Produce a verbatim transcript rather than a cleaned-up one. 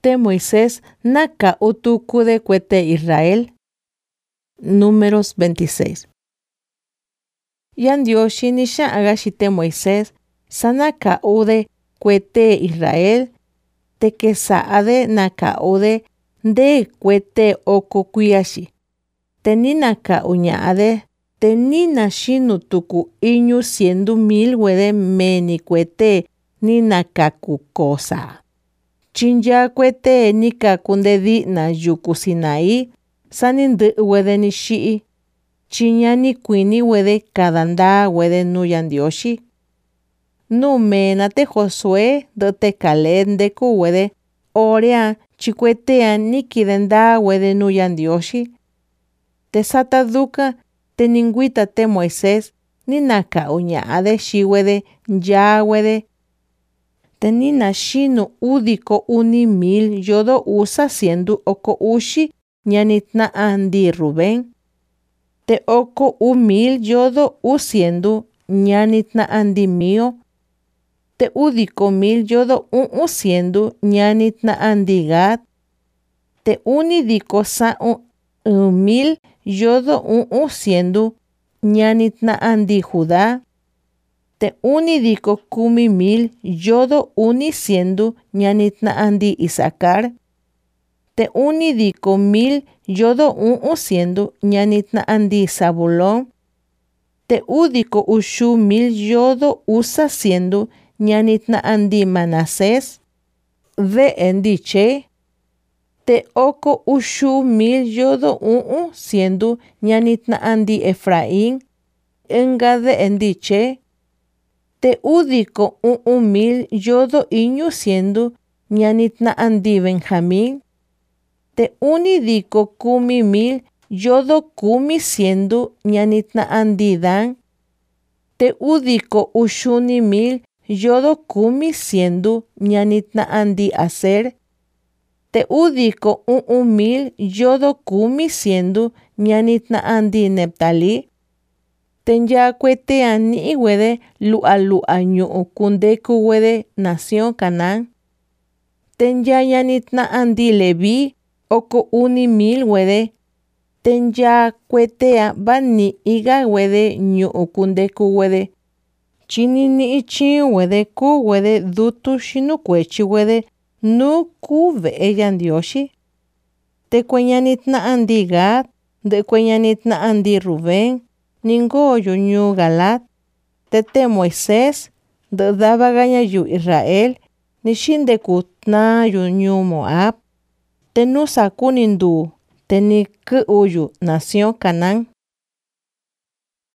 te Moisés naka utuku de cuete Israel. Números veintiséis. Yandioshi nisha agashite Moisés sanaka ude cuete Israel te que saade naka ude de cuete oko kuyashi. Teninaka uñade tenina shinu tuku iñu siendo mil wede meni cuete ninaka kukosa. Chinja cuete nika kunde na yuku Sinaí sanindu wede nishi. Chiñani kwini wede kadanda wede nuyandioshi. Nume te Josué de te kalende ku wede orea chikwetea nikidenda wede nuyandioshi. Te sataduka te ninguita te Moisés ninaka uñade shi wede ya wede. Te nina shinu udiko uni mil yodo usa siendo oko ushi ñanitna andi Rubén. Te oko u mil yodo usiendo ñanitna andi mío. Te udiko mil yodo un usiendo ñanitna andi Gad. Te unidiko sa un, un mil yodo un usiendo ñanitna andi Judá. Te unidiko kumi mil yodo uni siendo ñanitna andi Isaacar. Te unidiko mil yodo un usiendo ñanitna andi Zabulón. Te udiko ushu mil yodo usa siendo ñanitna andi Manasés. De endiche. Te oko ushu mil yodo un siendo ñanitna andi Efraín. Enga de endiche. Te udiko un, un mil yodo iñu siendo ñanitna andi Benjamín. Te unidiko kumi mil yodo kumi siendo ñanitna andi Dan. Te udiko ushuni mil yodo kumi siendo ñanitna andi Aser. Te udiko un, un mil yodo kumi siendo ñanitna andi Neptalí. Tenya cuete ani wede lua lua ñu kunde ku wede nación Canaán. Tenya ñanitna andi Leví oko uni mil wede. Tenya cuetea bani iga wede ñu kunde ku wede. Chini ni ichi wede ku wede dutu shinu kwechi wede nu ku ve yandioshi. Te cueñanitna andi Gad. De cueñanitna andi Rubén. Ningo yu ñu Galat. Tete Moisés. De daba gaña yu Israel. Nishin de kutna yu ñu Moab. Te nusa kunindu. Te ni ku uyu nación Canaán.